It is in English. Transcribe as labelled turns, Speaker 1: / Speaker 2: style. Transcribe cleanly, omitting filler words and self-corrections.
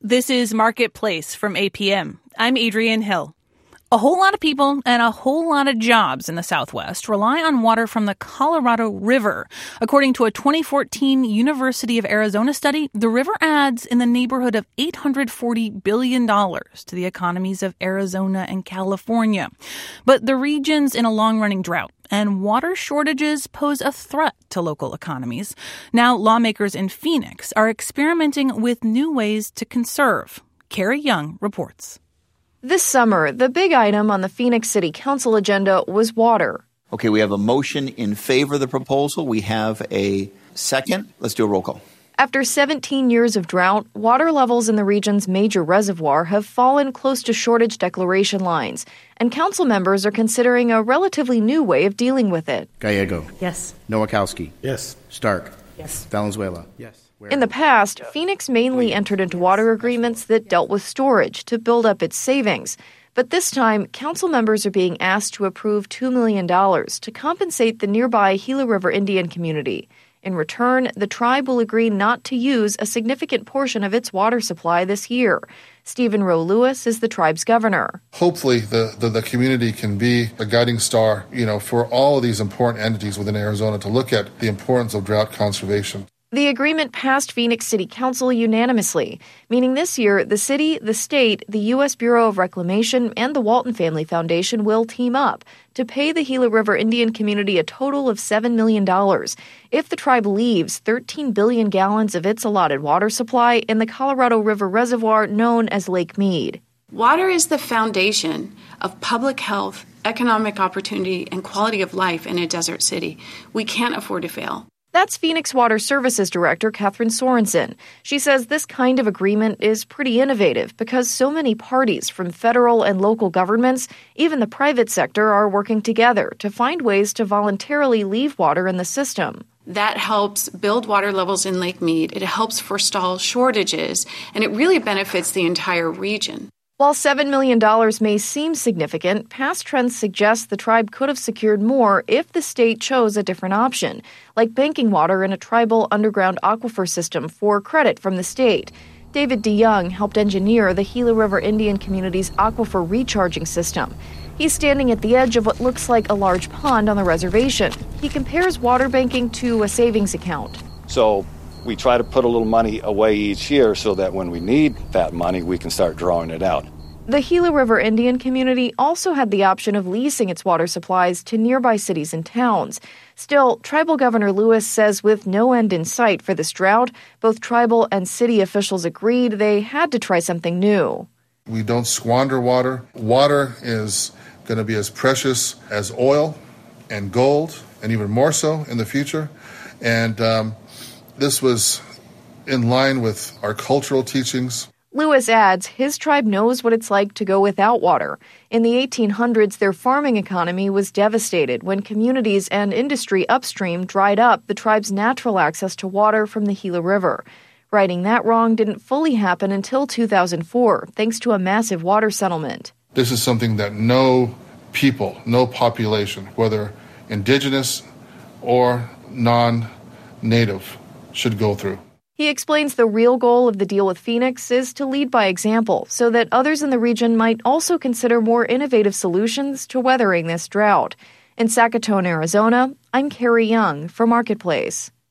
Speaker 1: This is Marketplace from APM. I'm Adrienne Hill. A whole lot of people and a whole lot of jobs in the Southwest rely on water from the Colorado River. According to a 2014 University of Arizona study, the river adds in the neighborhood of $840 billion to the economies of Arizona and California. But the region's in a long-running drought, and water shortages pose a threat to local economies. Now, lawmakers in Phoenix are experimenting with new ways to conserve. Carrie Young reports.
Speaker 2: This summer, the big item on the Phoenix City Council agenda was water.
Speaker 3: Okay, we have a motion in favor of the proposal. We have a second. Let's do a roll call.
Speaker 2: After 17 years of drought, water levels in the region's major reservoir have fallen close to shortage declaration lines, and council members are considering a relatively new way of dealing with it.
Speaker 4: Gallego.
Speaker 5: Yes.
Speaker 4: Nowakowski.
Speaker 6: Yes.
Speaker 4: Stark.
Speaker 5: Yes.
Speaker 4: Valenzuela.
Speaker 6: Yes.
Speaker 2: In the past, Phoenix mainly entered into water agreements that dealt with storage to build up its savings. But this time, council members are being asked to approve $2 million to compensate the nearby Gila River Indian community. In return, the tribe will agree not to use a significant portion of its water supply this year. Stephen Rowe Lewis is the tribe's governor.
Speaker 7: Hopefully, the community can be a guiding star, for all of these important entities within Arizona to look at the importance of drought conservation.
Speaker 2: The agreement passed Phoenix City Council unanimously, meaning this year the city, the state, the U.S. Bureau of Reclamation, and the Walton Family Foundation will team up to pay the Gila River Indian community a total of $7 million if the tribe leaves 13 billion gallons of its allotted water supply in the Colorado River Reservoir known as Lake Mead.
Speaker 8: Water is the foundation of public health, economic opportunity, and quality of life in a desert city. We can't afford to fail.
Speaker 2: That's Phoenix Water Services Director Catherine Sorensen. She says this kind of agreement is pretty innovative because so many parties from federal and local governments, even the private sector, are working together to find ways to voluntarily leave water in the system.
Speaker 8: That helps build water levels in Lake Mead. It helps forestall shortages, and it really benefits the entire region.
Speaker 2: While $7 million may seem significant, past trends suggest the tribe could have secured more if the state chose a different option, like banking water in a tribal underground aquifer system for credit from the state. David DeYoung helped engineer the Gila River Indian community's aquifer recharging system. He's standing at the edge of what looks like a large pond on the reservation. He compares water banking to a savings account.
Speaker 9: So we try to put a little money away each year so that when we need that money, we can start drawing it out.
Speaker 2: The Gila River Indian community also had the option of leasing its water supplies to nearby cities and towns. Still, Tribal Governor Lewis says with no end in sight for this drought, both tribal and city officials agreed they had to try something new.
Speaker 7: We don't squander water. Water is going to be as precious as oil and gold, and even more so in the future. And this was in line with our cultural teachings.
Speaker 2: Lewis adds his tribe knows what it's like to go without water. In the 1800s, their farming economy was devastated when communities and industry upstream dried up the tribe's natural access to water from the Gila River. Righting that wrong didn't fully happen until 2004, thanks to a massive water settlement.
Speaker 7: This is something that no people, no population, whether indigenous or non-native, should go through.
Speaker 2: He explains the real goal of the deal with Phoenix is to lead by example so that others in the region might also consider more innovative solutions to weathering this drought. In Sackatoon, Arizona, I'm Carrie Young for Marketplace.